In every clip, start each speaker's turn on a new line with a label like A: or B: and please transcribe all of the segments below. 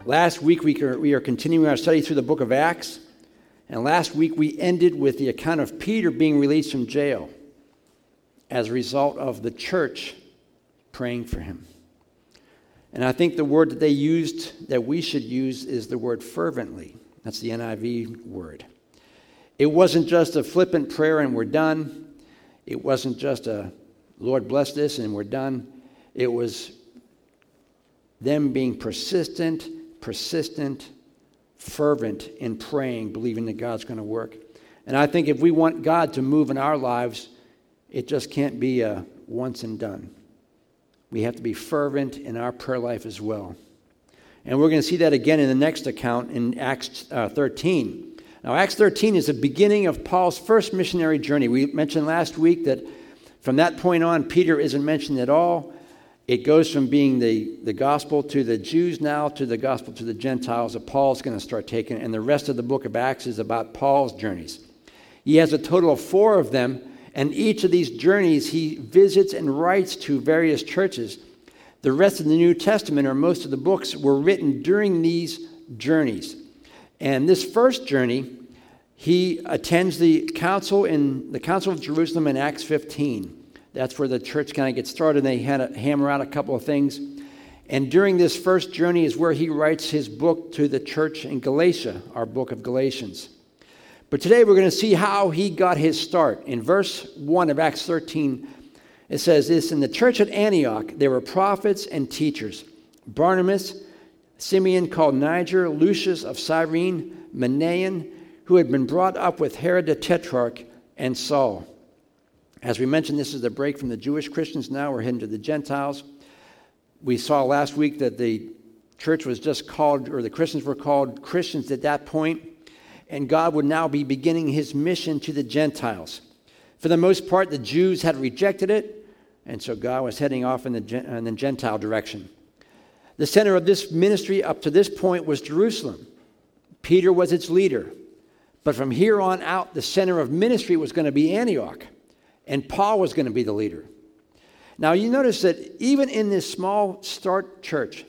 A: Last week we are continuing our study through the book of Acts, and last week we ended with the account of Peter being released from jail as a result of the church praying for him. And I think the word that they used that we should use is the word fervently. That's the NIV word. It wasn't just a flippant prayer and we're done. It wasn't just a Lord bless this and we're done. It was them being persistent, fervent in praying, believing that God's going to work. And I think if we want God to move in our lives, it just can't be a once and done. We have to be fervent in our prayer life as well. And we're going to see that again in the next account in Acts 13. Now, Acts 13 is the beginning of Paul's first missionary journey. We mentioned last week that from that point on, Peter isn't mentioned at all. It goes from being the gospel to the Jews now to the gospel to the Gentiles that Paul's going to start taking. And the rest of the book of Acts is about Paul's journeys. He has a total of 4 of them. And each of these journeys he visits and writes to various churches. The rest of the New Testament, or most of the books, were written during these journeys. And this first journey, he attends the council of Jerusalem in Acts 15. That's where the church kind of gets started. They had to hammer out a couple of things. And during this first journey is where he writes his book to the church in Galatia, our book of Galatians. But today we're going to see how he got his start. In verse 1 of Acts 13, it says this: in the church at Antioch, there were prophets and teachers: Barnabas, Simeon called Niger, Lucius of Cyrene, Manaen, who had been brought up with Herod the Tetrarch, and Saul. As we mentioned, this is the break from the Jewish Christians. Now we're heading to the Gentiles. We saw last week that the church was just called, or the Christians were called Christians at that point. And God would now be beginning his mission to the Gentiles. For the most part, the Jews had rejected it, and so God was heading off in the Gentile direction. The center of this ministry up to this point was Jerusalem. Peter was its leader. But from here on out, the center of ministry was going to be Antioch, and Paul was going to be the leader. Now, you notice that even in this small start church,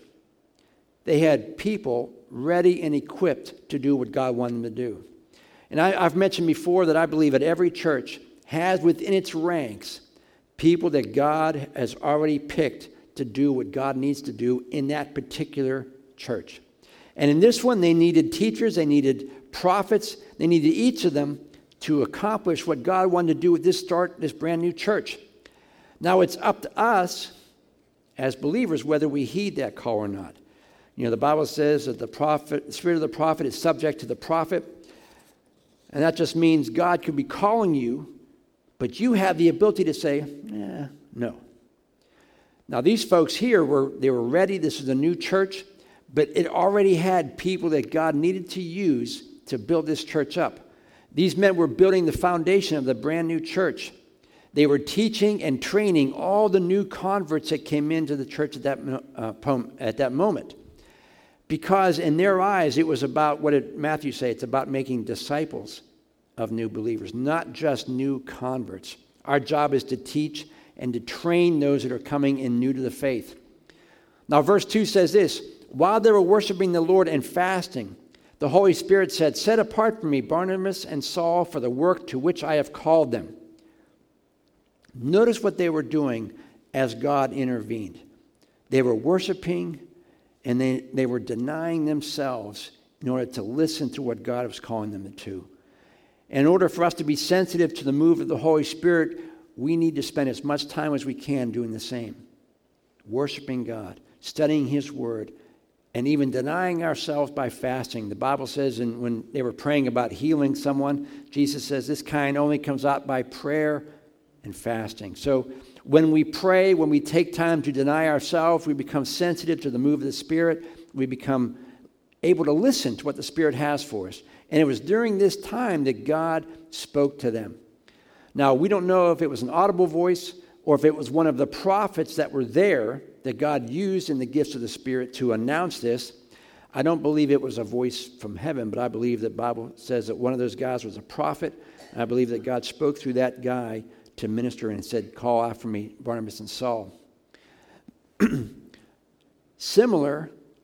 A: they had people ready and equipped to do what God wanted them to do. And I've mentioned before that I believe that every church has within its ranks people that God has already picked to do what God needs to do in that particular church. And in this one, they needed teachers, they needed prophets, they needed each of them to accomplish what God wanted to do with this brand new church. Now it's up to us as believers whether we heed that call or not. You know, the Bible says that the spirit of the prophet is subject to the prophet. And that just means God could be calling you, but you have the ability to say, no. Now, these folks here, they were ready. This is a new church, but it already had people that God needed to use to build this church up. These men were building the foundation of the brand new church. They were teaching and training all the new converts that came into the church at that moment. Because in their eyes, it was about, what did Matthew say? It's about making disciples of new believers, not just new converts. Our job is to teach and to train those that are coming in new to the faith. Now, verse 2 says this: while they were worshiping the Lord and fasting, the Holy Spirit said, set apart for me Barnabas and Saul for the work to which I have called them. Notice what they were doing as God intervened. They were worshiping, and they were denying themselves in order to listen to what God was calling them to. In order for us to be sensitive to the move of the Holy Spirit, we need to spend as much time as we can doing the same. Worshiping God, studying his word, and even denying ourselves by fasting. The Bible says, and when they were praying about healing someone, Jesus says this kind only comes out by prayer and fasting. So when we pray, when we take time to deny ourselves, we become sensitive to the move of the Spirit. We become able to listen to what the Spirit has for us. And it was during this time that God spoke to them. Now, we don't know if it was an audible voice or if it was one of the prophets that were there that God used in the gifts of the Spirit to announce this. I don't believe it was a voice from heaven, but I believe that the Bible says that one of those guys was a prophet. And I believe that God spoke through that guy to minister and said, call after me Barnabas and Saul. Similar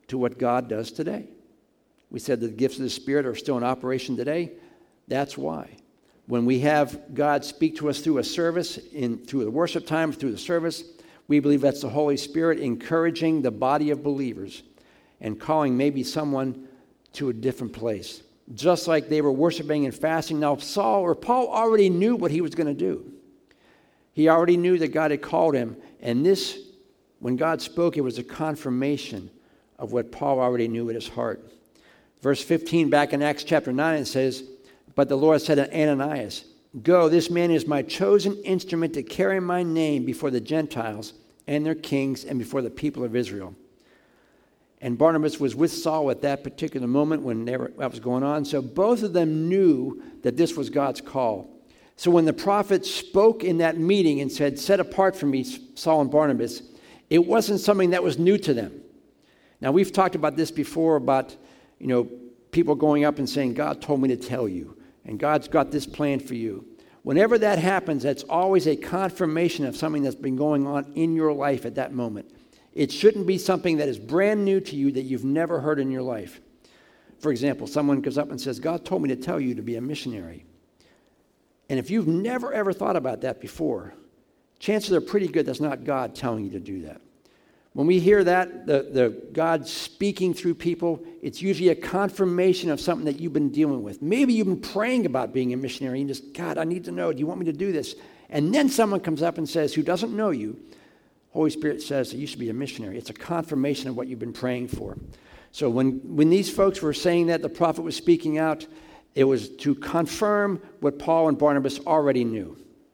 A: to what God does today. We said the gifts of the Spirit are still in operation today. That's why. When we have God speak to us through a service, through the worship time, through the service, we believe that's the Holy Spirit encouraging the body of believers and calling maybe someone to a different place. Just like they were worshiping and fasting. Now, Paul already knew what he was going to do. He already knew that God had called him. And this, when God spoke, it was a confirmation of what Paul already knew in his heart. Verse 15 back in Acts chapter 9, it says, "But the Lord said to Ananias, 'Go, this man is my chosen instrument to carry my name before the Gentiles and their kings and before the people of Israel.'" And Barnabas was with Saul at that particular moment when that was going on. So both of them knew that this was God's call. So when the prophet spoke in that meeting and said, "Set apart for me, Saul and Barnabas," it wasn't something that was new to them. Now, we've talked about this before about, people going up and saying, "God told me to tell you, and God's got this plan for you." Whenever that happens, that's always a confirmation of something that's been going on in your life at that moment. It shouldn't be something that is brand new to you that you've never heard in your life. For example, someone goes up and says, "God told me to tell you to be a missionary." And if you've never, ever thought about that before, chances are pretty good that's not God telling you to do that. When we hear that, the God speaking through people, it's usually a confirmation of something that you've been dealing with. Maybe you've been praying about being a missionary and just, "God, I need to know. Do you want me to do this?" And then someone comes up and says, who doesn't know you, Holy Spirit says that you should be a missionary. It's a confirmation of what you've been praying for. So when these folks were saying that, the prophet was speaking out, it was to confirm what Paul and Barnabas already knew.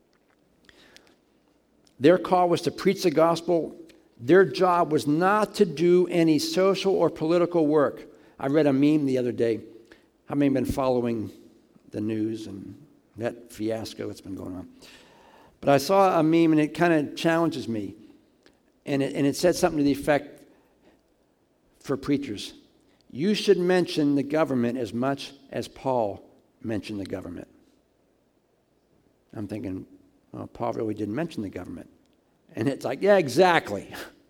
A: Their call was to preach the gospel. Their job was not to do any social or political work. I read a meme the other day. How many have been following the news and that fiasco that's been going on? But I saw a meme and it kind of challenges me. And it said something to the effect for preachers. You should mention the government as much as Paul mentioned the government. I'm thinking, well, Paul really didn't mention the government. And it's like, yeah, exactly.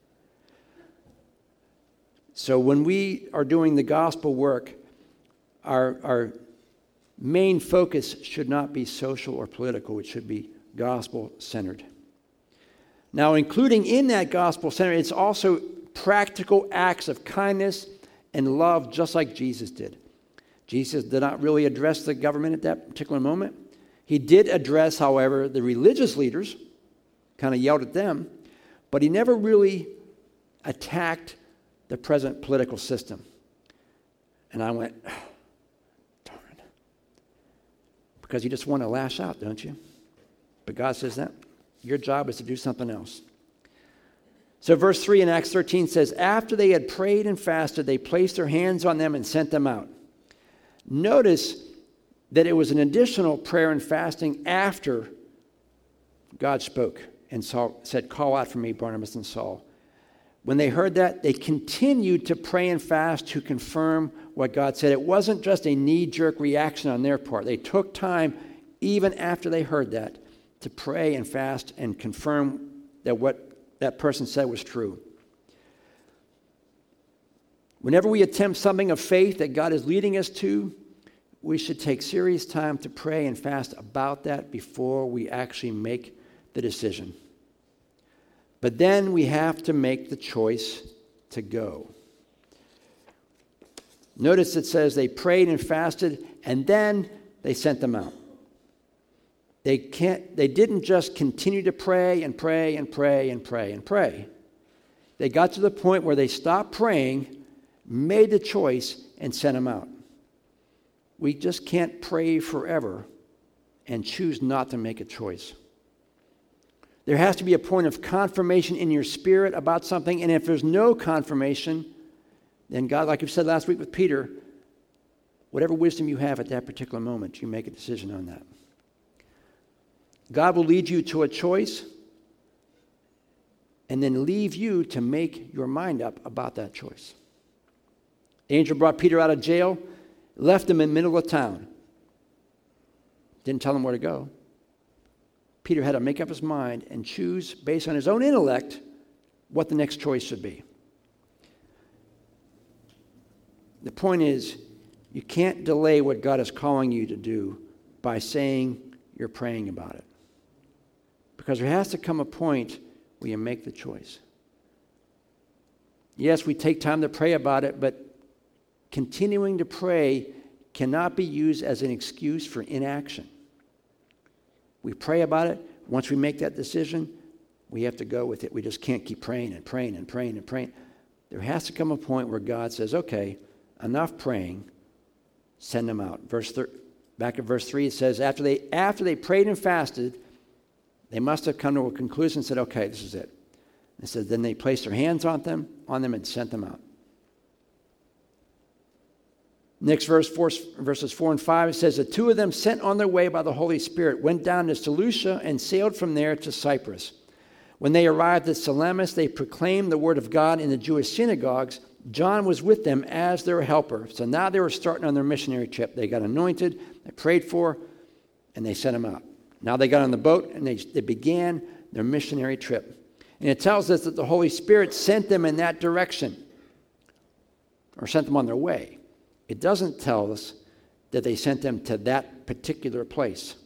A: So when we are doing the gospel work, our main focus should not be social or political. It should be gospel-centered. Now, including in that gospel-centered, it's also practical acts of kindness and love, just like Jesus did. Jesus did not really address the government at that particular moment. He did address, however, the religious leaders, kind of yelled at them, but he never really attacked the present political system. And I went, darn. Because you just want to lash out, don't you? But God says that your job is to do something else. So verse 3 in Acts 13 says, after they had prayed and fasted, they placed their hands on them and sent them out. Notice that it was an additional prayer and fasting after God spoke and said, call out for me, Barnabas and Saul. When they heard that, they continued to pray and fast to confirm what God said. It wasn't just a knee-jerk reaction on their part. They took time, even after they heard that, to pray and fast and confirm that what that person said was true. Whenever we attempt something of faith that God is leading us to, we should take serious time to pray and fast about that before we actually make the decision. But then we have to make the choice to go. Notice it says they prayed and fasted, and then they sent them out. They didn't just continue to pray and pray and pray and pray and pray. They got to the point where they stopped praying, made the choice, and sent them out. We just can't pray forever and choose not to make a choice. There has to be a point of confirmation in your spirit about something, and if there's no confirmation, then God, like you said last week with Peter, whatever wisdom you have at that particular moment, you make a decision on that. God will lead you to a choice and then leave you to make your mind up about that choice. The angel brought Peter out of jail, left him in the middle of town. Didn't tell him where to go. Peter had to make up his mind and choose, based on his own intellect, what the next choice should be. The point is, you can't delay what God is calling you to do by saying you're praying about it. Because there has to come a point where you make the choice. Yes, we take time to pray about it, but continuing to pray cannot be used as an excuse for inaction. We pray about it. Once we make that decision, we have to go with it. We just can't keep praying and praying and praying and praying. There has to come a point where God says, okay, enough praying, send them out. Back at verse 3, it says, after they prayed and fasted, they must have come to a conclusion and said, okay, this is it. It says, then they placed their hands on them and sent them out. Next verses 4 and 5, it says, the two of them sent on their way by the Holy Spirit went down to Seleucia and sailed from there to Cyprus. When they arrived at Salamis, they proclaimed the word of God in the Jewish synagogues. John was with them as their helper. So now they were starting on their missionary trip. They got anointed, they prayed for, and they sent them out. Now they got on the boat and they began their missionary trip. And it tells us that the Holy Spirit sent them in that direction, or sent them on their way. It doesn't tell us that they sent them to that particular place.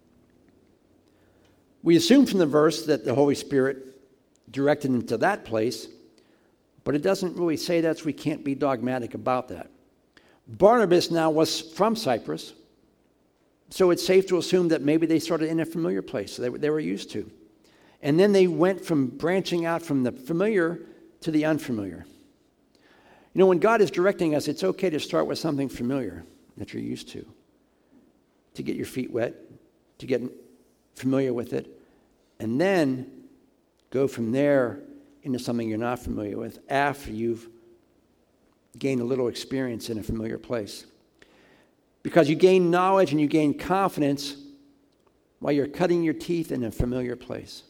A: We assume from the verse that the Holy Spirit directed them to that place, but it doesn't really say that, so we can't be dogmatic about that. Barnabas now was from Cyprus, so it's safe to assume that maybe they started in a familiar place they were used to. And then they went from branching out from the familiar to the unfamiliar. You know, when God is directing us, it's okay to start with something familiar that you're used to get your feet wet, to get familiar with it, and then go from there into something you're not familiar with after you've gained a little experience in a familiar place. Because you gain knowledge and you gain confidence while you're cutting your teeth in a familiar place.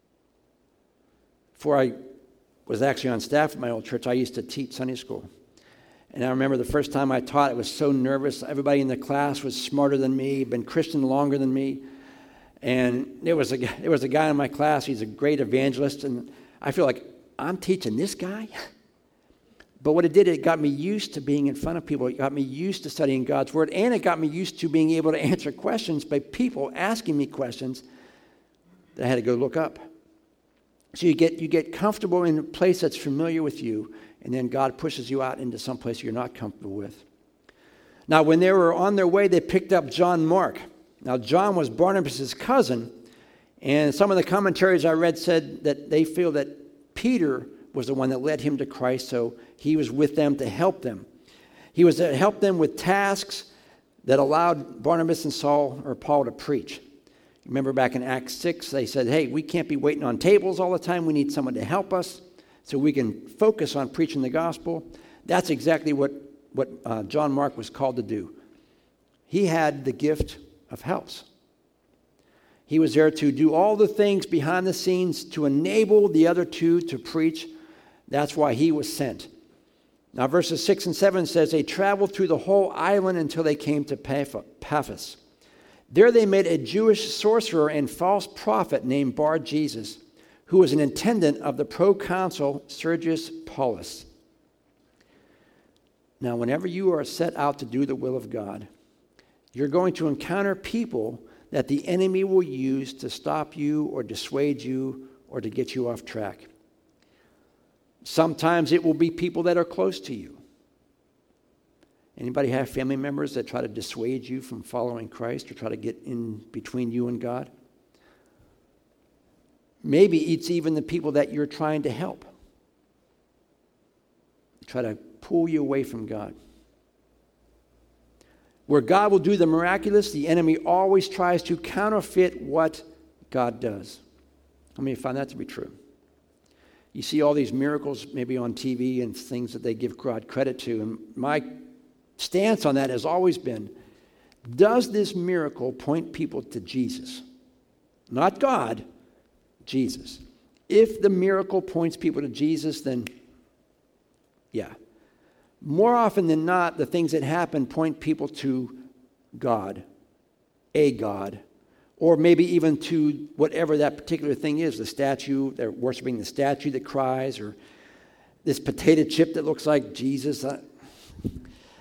A: Before I was actually on staff at my old church, I used to teach Sunday school. And I remember the first time I taught, I was so nervous. Everybody in the class was smarter than me, been Christian longer than me. And there was a guy in my class, he's a great evangelist, and I feel like, I'm teaching this guy? But what it did, it got me used to being in front of people. It got me used to studying God's Word, and it got me used to being able to answer questions by people asking me questions that I had to go look up. So you get comfortable in a place that's familiar with you, and then God pushes you out into some place you're not comfortable with. Now, when they were on their way, they picked up John Mark. Now, John was Barnabas' cousin, and some of the commentaries I read said that they feel that Peter was the one that led him to Christ, so he was with them to help them. He was to help them with tasks that allowed Barnabas and Paul to preach. Remember back in Acts 6, they said, hey, we can't be waiting on tables all the time. We need someone to help us so we can focus on preaching the gospel. That's exactly what John Mark was called to do. He had the gift of helps. He was there to do all the things behind the scenes to enable the other two to preach. That's why he was sent. Now, verses 6 and 7 says, they traveled through the whole island until they came to Paphos. There they met a Jewish sorcerer and false prophet named Bar-Jesus, who was an attendant of the proconsul Sergius Paulus. Now, whenever you are set out to do the will of God, you're going to encounter people that the enemy will use to stop you or dissuade you or to get you off track. Sometimes it will be people that are close to you. Anybody have family members that try to dissuade you from following Christ or try to get in between you and God? Maybe it's even the people that you're trying to help. Try to pull you away from God. Where God will do the miraculous, the enemy always tries to counterfeit what God does. How many find that to be true? You see all these miracles maybe on TV and things that they give God credit to. And my stance on that has always been, does this miracle point people to Jesus? Not God, Jesus. If the miracle points people to Jesus, then yeah. More often than not, the things that happen point people to God, a God, or maybe even to whatever that particular thing is, the statue, they're worshiping the statue that cries, or this potato chip that looks like Jesus.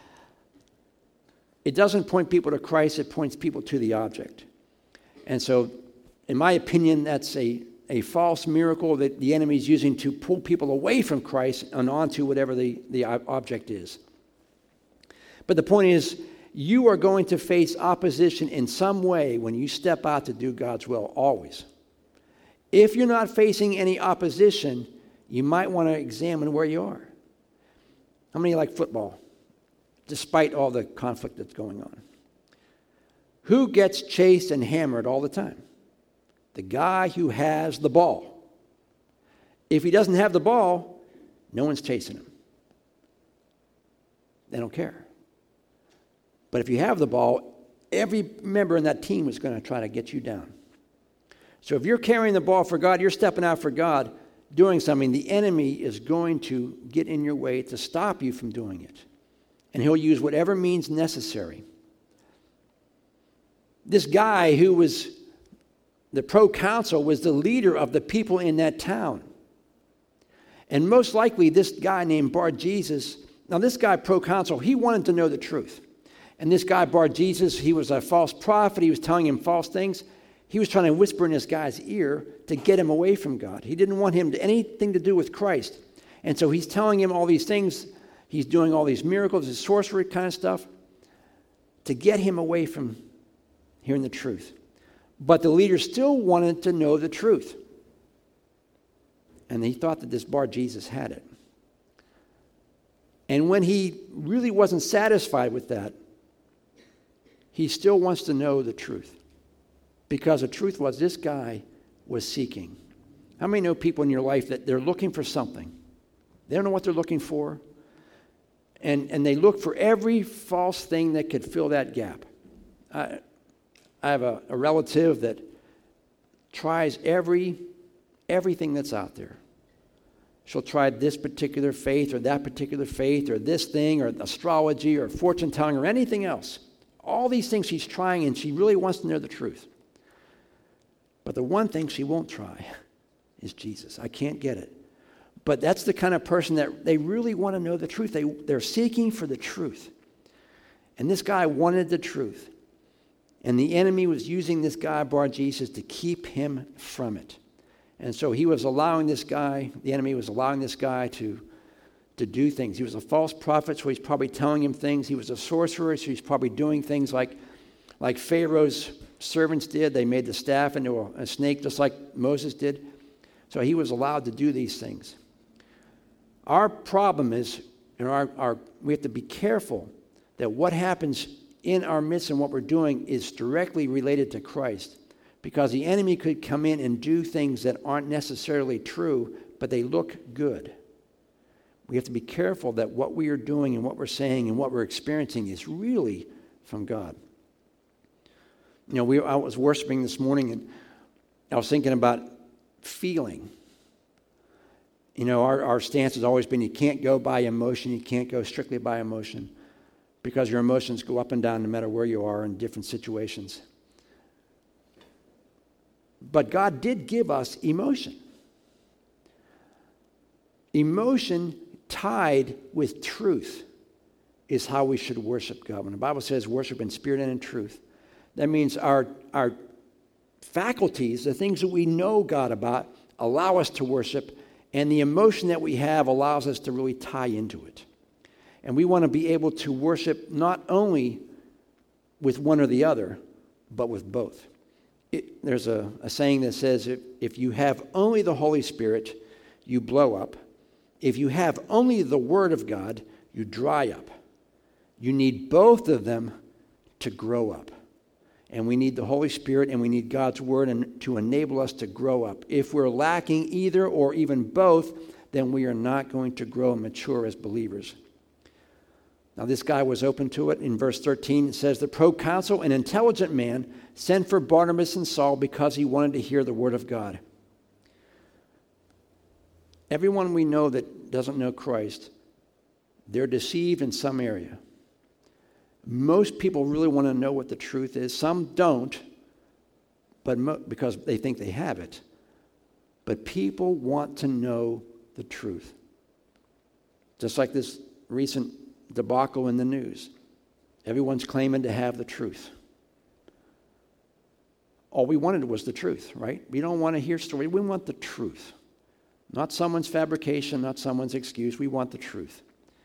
A: it doesn't point people to Christ, it points people to the object. And so, in my opinion, that's a false miracle that the enemy is using to pull people away from Christ and onto whatever the object is. But the point is, you are going to face opposition in some way when you step out to do God's will, always. If you're not facing any opposition, you might want to examine where you are. How many like football, despite all the conflict that's going on? Who gets chased and hammered all the time? The guy who has the ball. If he doesn't have the ball, no one's chasing him. They don't care. But if you have the ball, every member in that team is going to try to get you down. So if you're carrying the ball for God, you're stepping out for God, doing something, the enemy is going to get in your way to stop you from doing it. And he'll use whatever means necessary. This guy who was the proconsul was the leader of the people in that town. And most likely this guy named Bar-Jesus, now this guy proconsul, he wanted to know the truth. And this guy Bar-Jesus, he was a false prophet. He was telling him false things. He was trying to whisper in this guy's ear to get him away from God. He didn't want him to anything to do with Christ. And so he's telling him all these things. He's doing all these miracles, this sorcery kind of stuff, to get him away from hearing the truth. But the leader still wanted to know the truth. And he thought that this Bar-Jesus had it. And when he really wasn't satisfied with that, he still wants to know the truth. Because the truth was, this guy was seeking. How many know people in your life that they're looking for something? They don't know what they're looking for. And they look for every false thing that could fill that gap. I have a relative that tries everything that's out there. She'll try this particular faith or that particular faith or this thing or astrology or fortune telling or anything else. All these things she's trying, and she really wants to know the truth. But the one thing she won't try is Jesus. I can't get it. But that's the kind of person that they really want to know the truth. They're seeking for the truth. And this guy wanted the truth. And the enemy was using this guy, Bar-Jesus, to keep him from it. And so he was allowing this guy, the enemy was allowing this guy to do things. He was a false prophet, so he's probably telling him things. He was a sorcerer, so he's probably doing things like Pharaoh's servants did. They made the staff into a snake, just like Moses did. So he was allowed to do these things. Our problem is, we have to be careful that what happens in our midst and what we're doing is directly related to Christ. Because the enemy could come in and do things that aren't necessarily true, but they look good. We have to be careful that what we are doing and what we're saying and what we're experiencing is really from God. You know, I was worshiping this morning and I was thinking about feeling. You know, our stance has always been you can't go by emotion, you can't go strictly by emotion, because your emotions go up and down no matter where you are in different situations. But God did give us emotion. Emotion tied with truth is how we should worship God. When the Bible says worship in spirit and in truth, that means our faculties, the things that we know God about, allow us to worship, and the emotion that we have allows us to really tie into it. And we want to be able to worship not only with one or the other, but with both. There's a saying that says, if you have only the Holy Spirit, you blow up. If you have only the Word of God, you dry up. You need both of them to grow up. And we need the Holy Spirit and we need God's Word to enable us to grow up. If we're lacking either or even both, then we are not going to grow and mature as believers. Now, this guy was open to it. In verse 13, it says, the proconsul, an intelligent man, sent for Barnabas and Saul because he wanted to hear the word of God. Everyone we know that doesn't know Christ, they're deceived in some area. Most people really want to know what the truth is. Some don't, but because they think they have it. But people want to know the truth. Just like this recent debacle in the news. Everyone's claiming to have the truth. All we wanted was the truth, right? We don't want to hear story. We want the truth. Not someone's fabrication, not someone's excuse. We want the truth.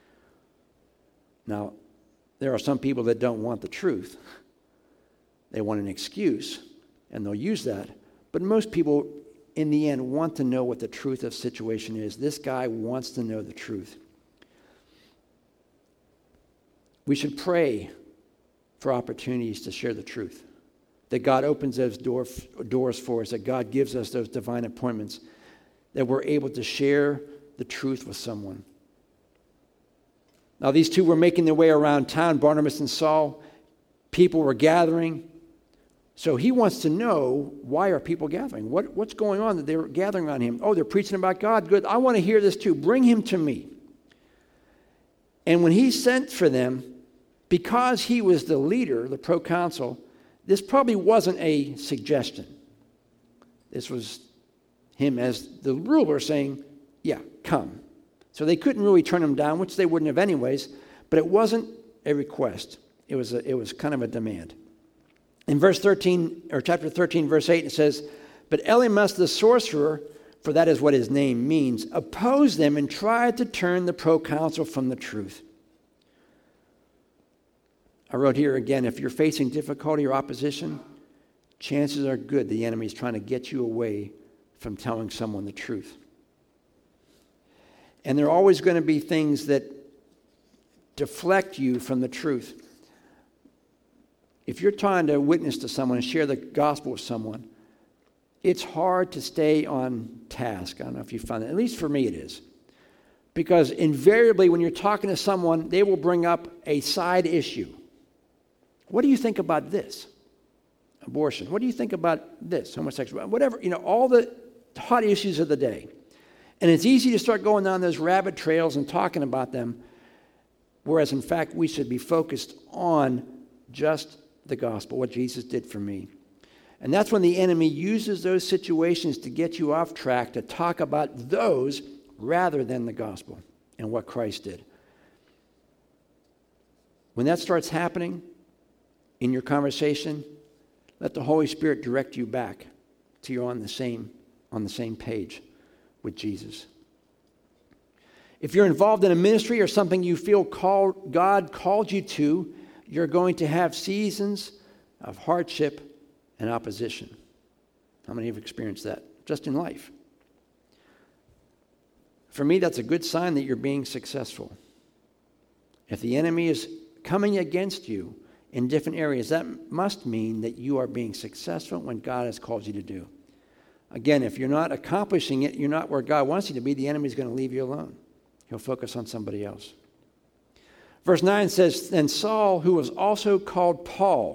A: Now, there are some people that don't want the truth. They want an excuse, and they'll use that. But most people, in the end, want to know what the truth of the situation is. This guy wants to know the truth. We should pray for opportunities to share the truth, that God opens those doors for us, that God gives us those divine appointments, that we're able to share the truth with someone. Now, these two were making their way around town, Barnabas and Saul. People were gathering. So he wants to know, why are people gathering? What's going on that they're gathering on him? Oh, they're preaching about God. Good. I want to hear this too. Bring him to me. And when he sent for them, because he was the leader, the proconsul, this probably wasn't a suggestion. This was him as the ruler saying, yeah, come. So they couldn't really turn him down, which they wouldn't have anyways, but it wasn't a request. It was kind of a demand. In chapter 13, verse 8, it says, "But Elymas the sorcerer, for that is what his name means, opposed them and tried to turn the proconsul from the truth." I wrote here again, if you're facing difficulty or opposition, chances are good the enemy is trying to get you away from telling someone the truth. And there are always going to be things that deflect you from the truth. If you're trying to witness to someone and share the gospel with someone, it's hard to stay on task. I don't know if you find that. At least for me it is. Because invariably when you're talking to someone, they will bring up a side issue. What do you think about this? Abortion. What do you think about this? Homosexuality. Whatever, all the hot issues of the day. And it's easy to start going down those rabbit trails and talking about them, whereas in fact we should be focused on just the gospel, what Jesus did for me. And that's when the enemy uses those situations to get you off track, to talk about those rather than the gospel and what Christ did. When that starts happening in your conversation, let the Holy Spirit direct you back to you're on the same page with Jesus. If you're involved in a ministry or something you feel God called you to, you're going to have seasons of hardship and opposition. How many have experienced that just in life? For me, that's a good sign that you're being successful. If the enemy is coming against you in different areas, that must mean that you are being successful when God has called you to do. Again, if you're not accomplishing it, you're not where God wants you to be, the enemy is going to leave you alone. He'll focus on somebody else. Verse 9 says, "Then Saul, who was also called Paul."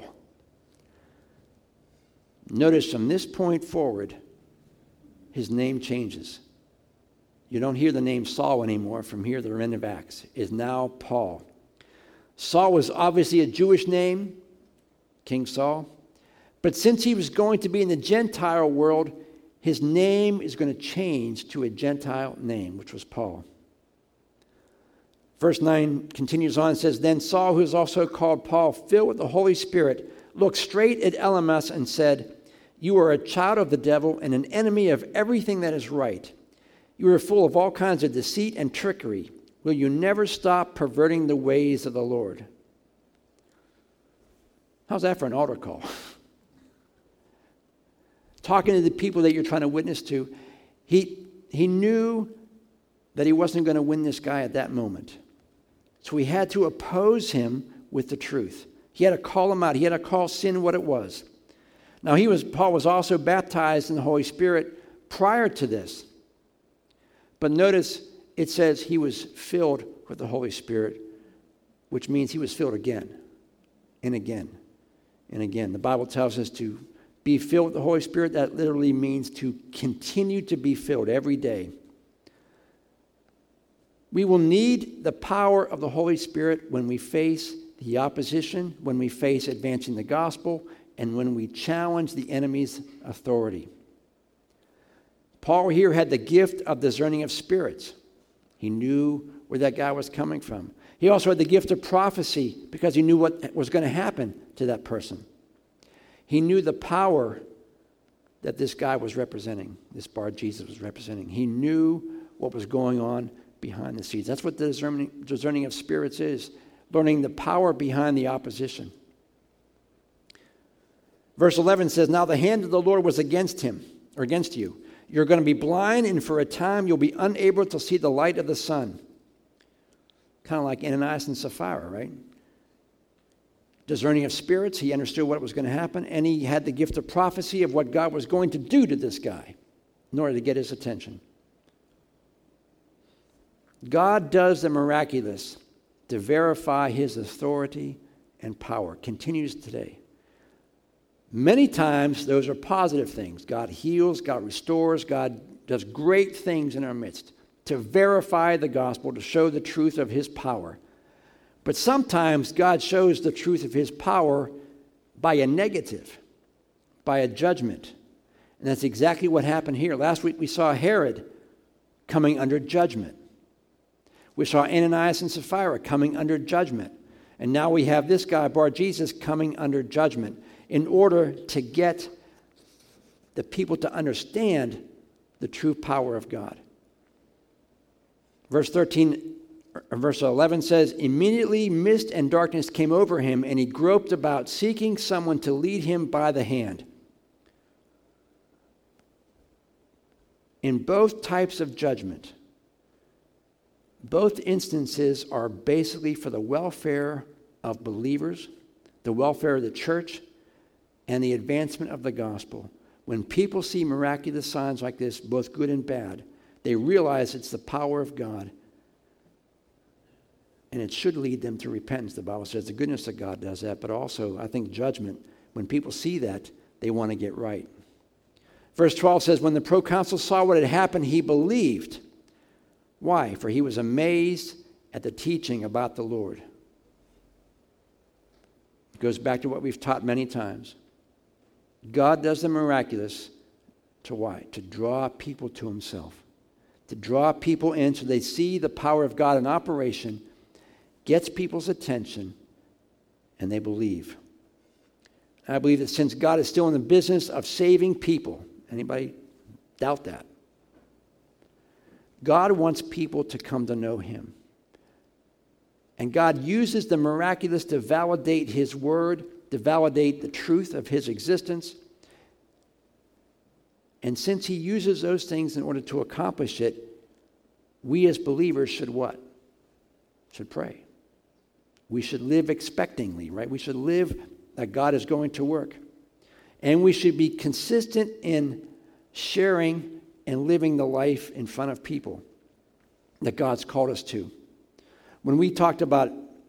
A: Notice from this point forward, his name changes. You don't hear the name Saul anymore. From here, the end of Acts is now Paul. Saul was obviously a Jewish name, King Saul. But since he was going to be in the Gentile world, his name is going to change to a Gentile name, which was Paul. Verse 9 continues on and says, "Then Saul, who is also called Paul, filled with the Holy Spirit, looked straight at Elymas and said, 'You are a child of the devil and an enemy of everything that is right. You are full of all kinds of deceit and trickery. Will you never stop perverting the ways of the Lord?'" How's that for an altar call? Talking to the people that you're trying to witness to, he knew that he wasn't going to win this guy at that moment. So he had to oppose him with the truth. He had to call him out. He had to call sin what it was. Now, Paul was also baptized in the Holy Spirit prior to this. But notice it says he was filled with the Holy Spirit, which means he was filled again and again and again. The Bible tells us to be filled with the Holy Spirit. That literally means to continue to be filled every day. We will need the power of the Holy Spirit when we face the opposition, when we face advancing the gospel, and when we challenge the enemy's authority. Paul here had the gift of discerning of spirits. He knew where that guy was coming from. He also had the gift of prophecy because he knew what was going to happen to that person. He knew the power that this guy was representing, this Bar Jesus was representing. He knew what was going on behind the scenes. That's what the discerning of spirits is, learning the power behind the opposition. Verse 11 says, now the hand of the Lord was against him, or against you. You're going to be blind, and for a time you'll be unable to see the light of the sun. Kind of like Ananias and Sapphira, right? Discerning of spirits, he understood what was going to happen, and he had the gift of prophecy of what God was going to do to this guy in order to get his attention. God does the miraculous to verify his authority and power. Continues today. Many times, those are positive things. God heals, God restores, God does great things in our midst to verify the gospel, to show the truth of his power. But sometimes God shows the truth of his power by a negative, by a judgment. And that's exactly what happened here. Last week we saw Herod coming under judgment. We saw Ananias and Sapphira coming under judgment. And now we have this guy, Bar Jesus, coming under judgment in order to get the people to understand the true power of God. Verse 11 says, immediately mist and darkness came over him, and he groped about, seeking someone to lead him by the hand. In both types of judgment, both instances are basically for the welfare of believers, the welfare of the church, and the advancement of the gospel. When people see miraculous signs like this, both good and bad, they realize it's the power of God. And it should lead them to repentance. The Bible says the goodness of God does that, but also, I think, judgment. When people see that, they want to get right. Verse 12 says, when the proconsul saw what had happened, he believed. Why? For he was amazed at the teaching about the Lord. It goes back to what we've taught many times. God does the miraculous to why? To draw people to himself. To draw people in so they see the power of God in operation, gets people's attention, and they believe. I believe that since God is still in the business of saving people, anybody doubt that? God wants people to come to know him. And God uses the miraculous to validate his word, to validate the truth of his existence. And since he uses those things in order to accomplish it, we as believers should what? Should pray. We should live expectingly, right? We should live that God is going to work. And we should be consistent in sharing and living the life in front of people that God's called us to. When we talked about,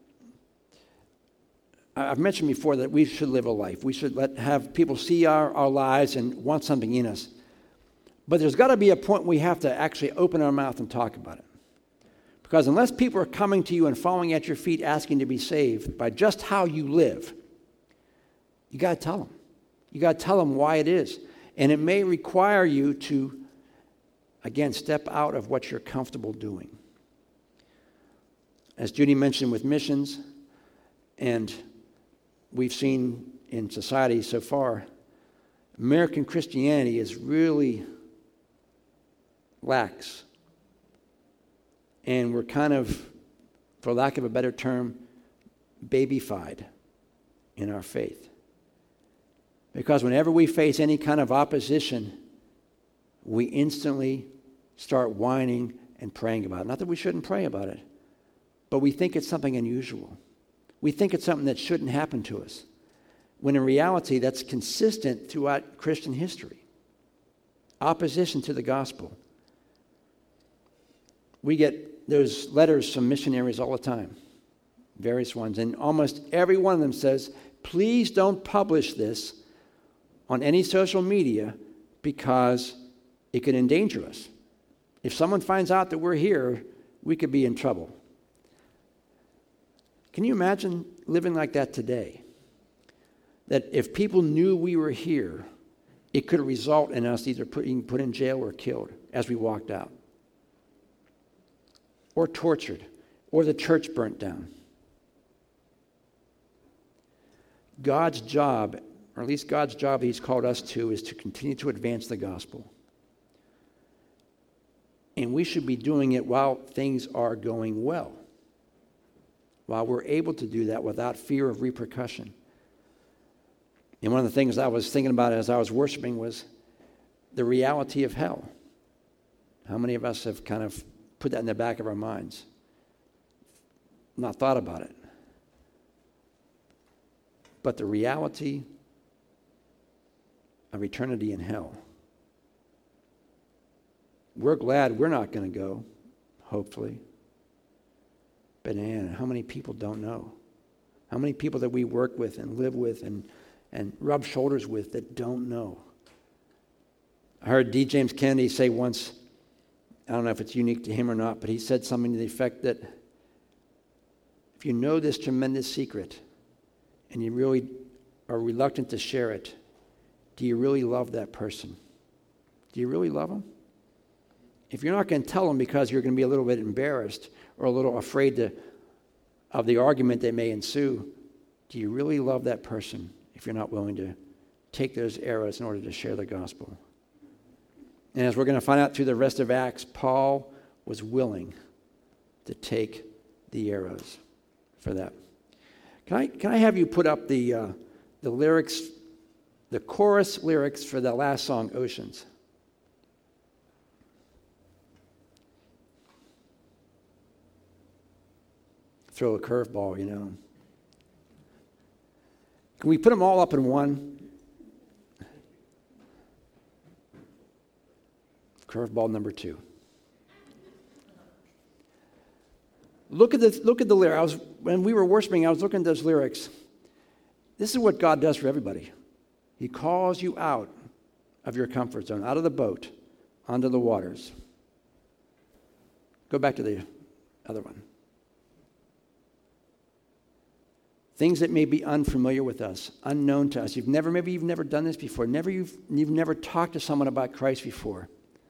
A: I've mentioned before that we should live a life. We should have people see our lives and want something in us. But there's got to be a point we have to actually open our mouth and talk about it. Because unless people are coming to you and falling at your feet asking to be saved by just how you live, you got to tell them. You got to tell them why it is. And it may require you to, again, step out of what you're comfortable doing. As Judy mentioned with missions, and we've seen in society so far, American Christianity is really lax. And we're kind of, for lack of a better term, babyfied in our faith. Because whenever we face any kind of opposition, we instantly start whining and praying about it. Not that we shouldn't pray about it, but we think it's something unusual. We think it's something that shouldn't happen to us, when in reality that's consistent throughout Christian history. Opposition to the gospel. We get those letters from missionaries all the time, various ones, and almost every one of them says, please don't publish this on any social media because it could endanger us. If someone finds out that we're here, we could be in trouble. Can you imagine living like that today? That if people knew we were here, it could result in us either being put in jail or killed as we walked out. Or tortured, or the church burnt down. God's job, or at least God's job he's called us to, is to continue to advance the gospel. And we should be doing it while things are going well, while we're able to do that without fear of repercussion. And one of the things I was thinking about as I was worshiping was the reality of hell. How many of us have kind of put that in the back of our minds? Not thought about it. But the reality of eternity in hell. We're glad we're not going to go, hopefully. But man, how many people don't know? How many people that we work with and live with and rub shoulders with that don't know? I heard D. James Kennedy say once, I don't know if it's unique to him or not, but he said something to the effect that if you know this tremendous secret and you really are reluctant to share it, do you really love that person? Do you really love them? If you're not going to tell them because you're going to be a little bit embarrassed or a little afraid of the argument that may ensue, do you really love that person if you're not willing to take those arrows in order to share the gospel? And as we're going to find out through the rest of Acts, Paul was willing to take the arrows for that. Can I have you put up the lyrics, the chorus lyrics for the last song, Oceans? Throw a curveball, you know. Can we put them all up in one? Curveball number 2. Look at the lyric. When we were worshiping, I was looking at those lyrics. This is what God does for everybody. He calls you out of your comfort zone, out of the boat, onto the waters. Go back to the other one. Things that may be unfamiliar with us, unknown to us. Maybe you've never done this before. You've never talked to someone about Christ before.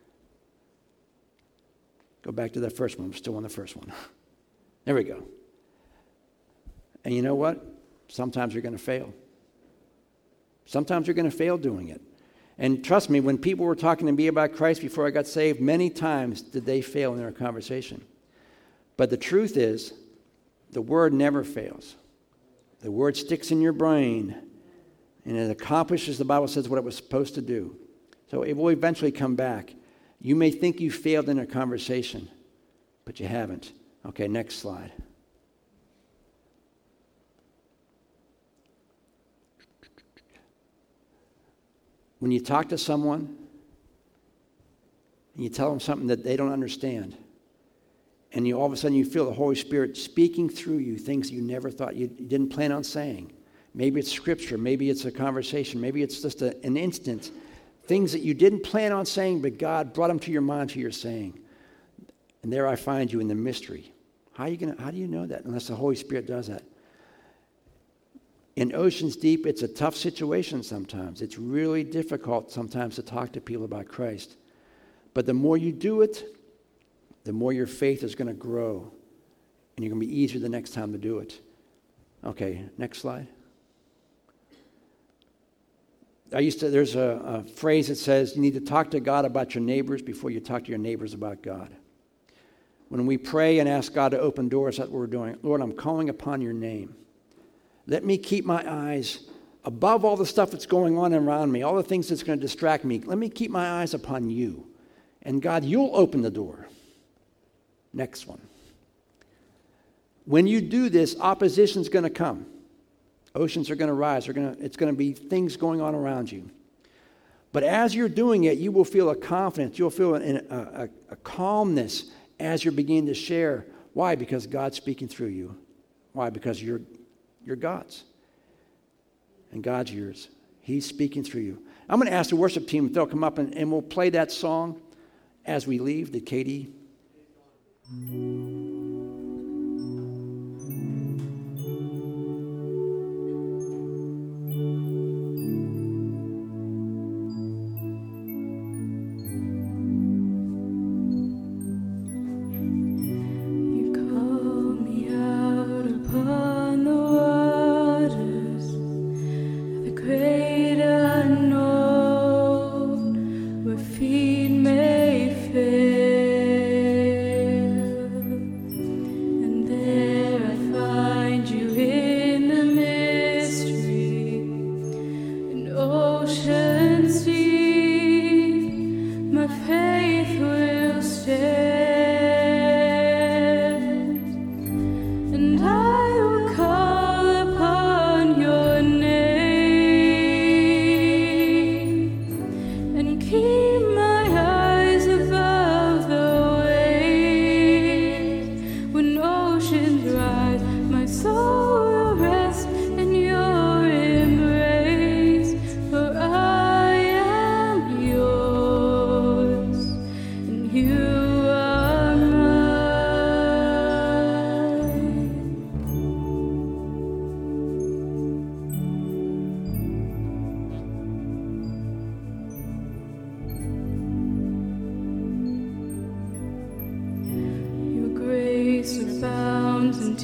A: Go back to that first one. I'm still on the first one. There we go. And you know what? Sometimes you're going to fail. Sometimes you're going to fail doing it. And trust me, when people were talking to me about Christ before I got saved, many times did they fail in their conversation. But the truth is, the word never fails. The word sticks in your brain, and it accomplishes, the Bible says, what it was supposed to do. So it will eventually come back. You may think you failed in a conversation, but you haven't. Okay, next slide. When you talk to someone, and you tell them something that they don't understand, and all of a sudden you feel the Holy Spirit speaking through you, things you never thought you didn't plan on saying. Maybe it's scripture, maybe it's a conversation, maybe it's just an instant. Things that you didn't plan on saying, but God brought them to your mind to your saying. And there I find you in the mystery. How do you know that unless the Holy Spirit does that? In Oceans Deep, it's a tough situation sometimes. It's really difficult sometimes to talk to people about Christ. But the more you do it, the more your faith is going to grow. And you're going to be easier the next time to do it. Okay, next slide. There's a phrase that says you need to talk to God about your neighbors before you talk to your neighbors about God. When we pray and ask God to open doors, that's what we're doing. Lord, I'm calling upon your name. Let me keep my eyes above all the stuff that's going on around me, all the things that's going to distract me. Let me keep my eyes upon you. And God, you'll open the door. Next one. When you do this, opposition's going to come. Oceans are going to rise. It's going to be things going on around you. But as you're doing it, you will feel a confidence. You'll feel a calmness as you're beginning to share. Why? Because God's speaking through you. Why? Because you're God's. And God's yours. He's speaking through you. I'm going to ask the worship team if they'll come up and we'll play that song as we leave. Did Katie?
B: You call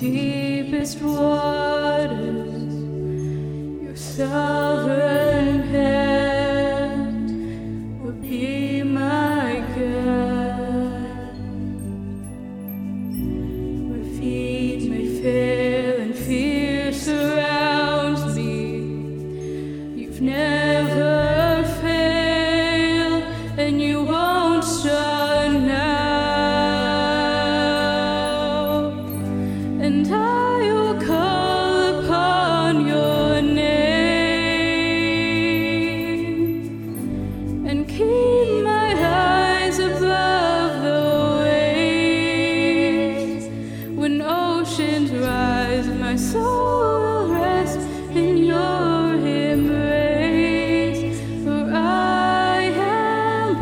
B: deepest waters, your sovereign hand will be my guide. Where feet may fail and fear surrounds me, you've never failed and you won't start now. And I will call upon your name and keep my eyes above the waves. When oceans rise, my soul will rest in your embrace. For I am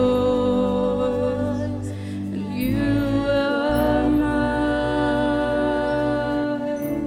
B: yours and you are mine.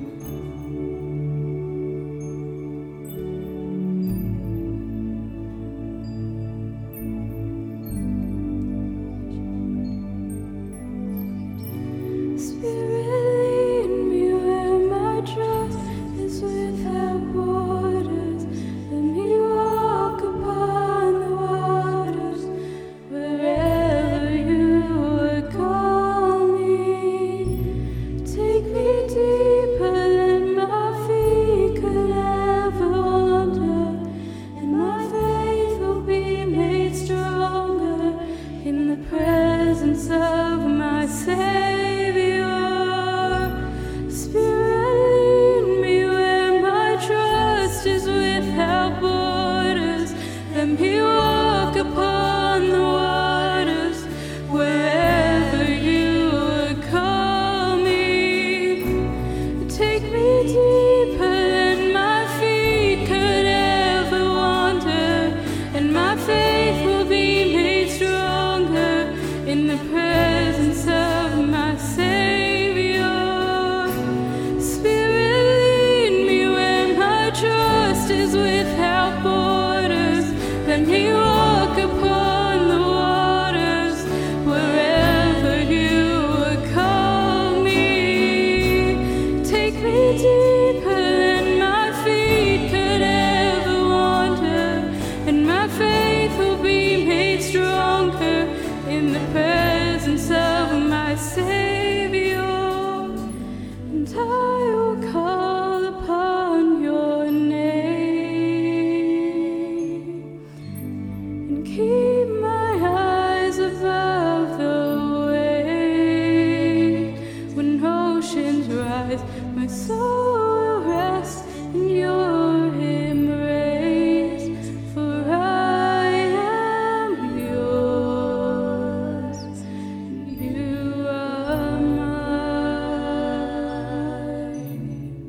B: Spirit, lead me where my trust is without borders. Let me walk upon the waters wherever you would call me. Take me deeper than my feet could ever wander, and my faith will be made stronger in the presence of my Savior. Spirit, lead me where my trust is without borders. Let me walk upon the waters wherever you would call me. Take me deeper than my feet could ever wander, and my faith will be made stronger in the presence of my Savior. Spirit, lead me where my trust is without borders. Let me walk upon the waters wherever you would call me. Take me deeper than my feet could ever wander, and my faith will be made stronger in the presence of my Savior. And I will call upon your name and keep my eyes above the waves. When oceans rise, my soul will rest in your embrace. For I am yours and you are mine.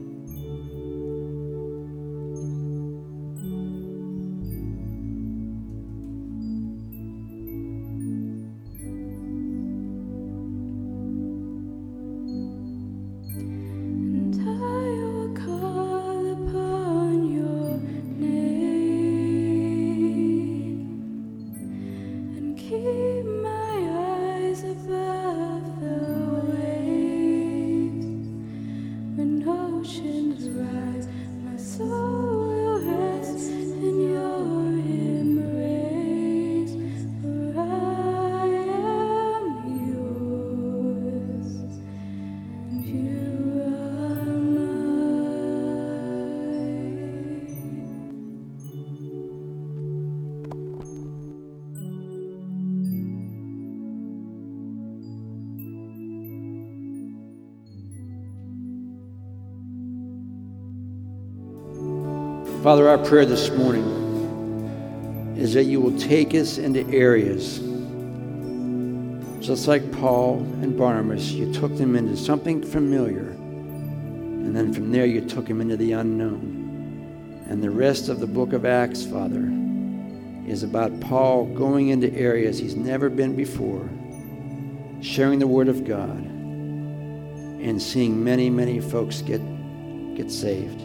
B: And I will call upon your name and keep my eyes above the waves. When oceans rise, my soul will rest in your embrace. For I am yours and you are
A: Father, our prayer this morning is that you will take us into areas just like Paul and Barnabas. You took them into something familiar, and then from there you took them into the unknown. And the rest of the book of Acts, Father, is about Paul going into areas he's never been before, sharing the word of God, and seeing many, many folks get saved.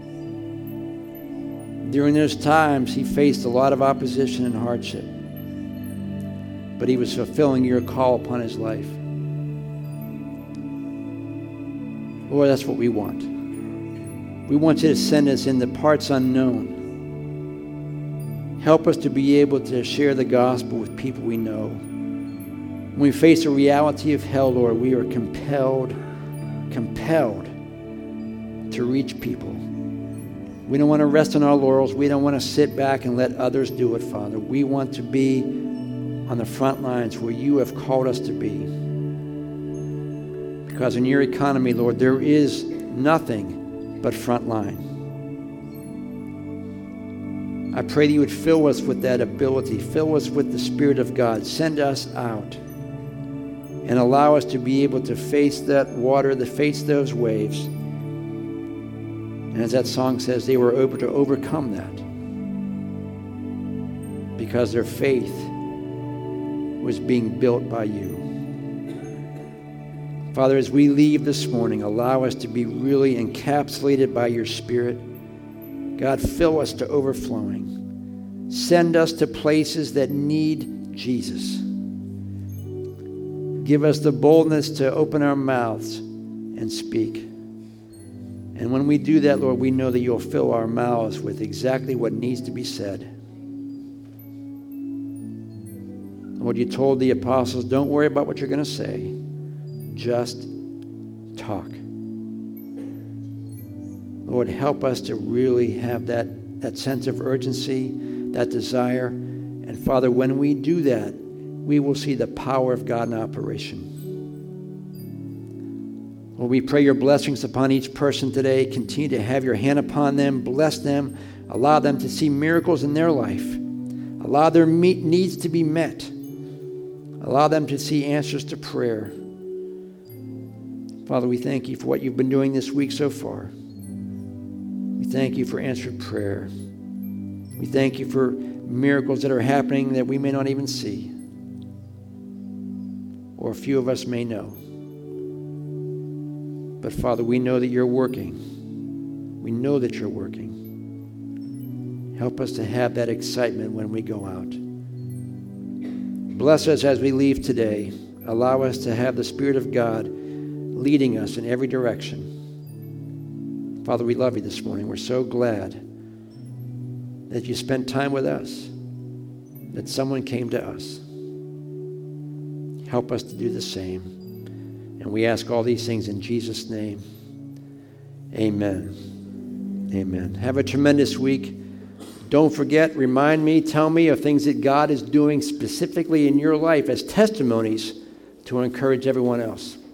A: During those times, he faced a lot of opposition and hardship, but he was fulfilling your call upon his life. Lord, that's what we want. We want you to send us in the parts unknown. Help us to be able to share the gospel with people we know. When we face the reality of hell, Lord, we are compelled to reach people. We don't want to rest on our laurels. We don't want to sit back and let others do it, Father. We want to be on the front lines where you have called us to be. Because in your economy, Lord, there is nothing but front line. I pray that you would fill us with that ability. Fill us with the Spirit of God. Send us out and allow us to be able to face that water, to face those waves. And as that song says, they were able to overcome that because their faith was being built by you. Father, as we leave this morning, allow us to be really encapsulated by your Spirit. God, fill us to overflowing. Send us to places that need Jesus. Give us the boldness to open our mouths and speak. And when we do that, Lord, we know that you'll fill our mouths with exactly what needs to be said. Lord, you told the apostles, don't worry about what you're going to say. Just talk. Lord, help us to really have that sense of urgency, that desire. And Father, when we do that, we will see the power of God in operation. Lord, we pray your blessings upon each person today. Continue to have your hand upon them. Bless them. Allow them to see miracles in their life. Allow their needs to be met. Allow them to see answers to prayer. Father, we thank you for what you've been doing this week so far. We thank you for answered prayer. We thank you for miracles that are happening that we may not even see, or a few of us may know. But Father, we know that you're working. We know that you're working. Help us to have that excitement when we go out. Bless us as we leave today. Allow us to have the Spirit of God leading us in every direction. Father, we love you this morning. We're so glad that you spent time with us, that someone came to us. Help us to do the same. And we ask all these things in Jesus' name. Amen. Amen. Have a tremendous week. Don't forget, remind me, tell me of things that God is doing specifically in your life as testimonies to encourage everyone else.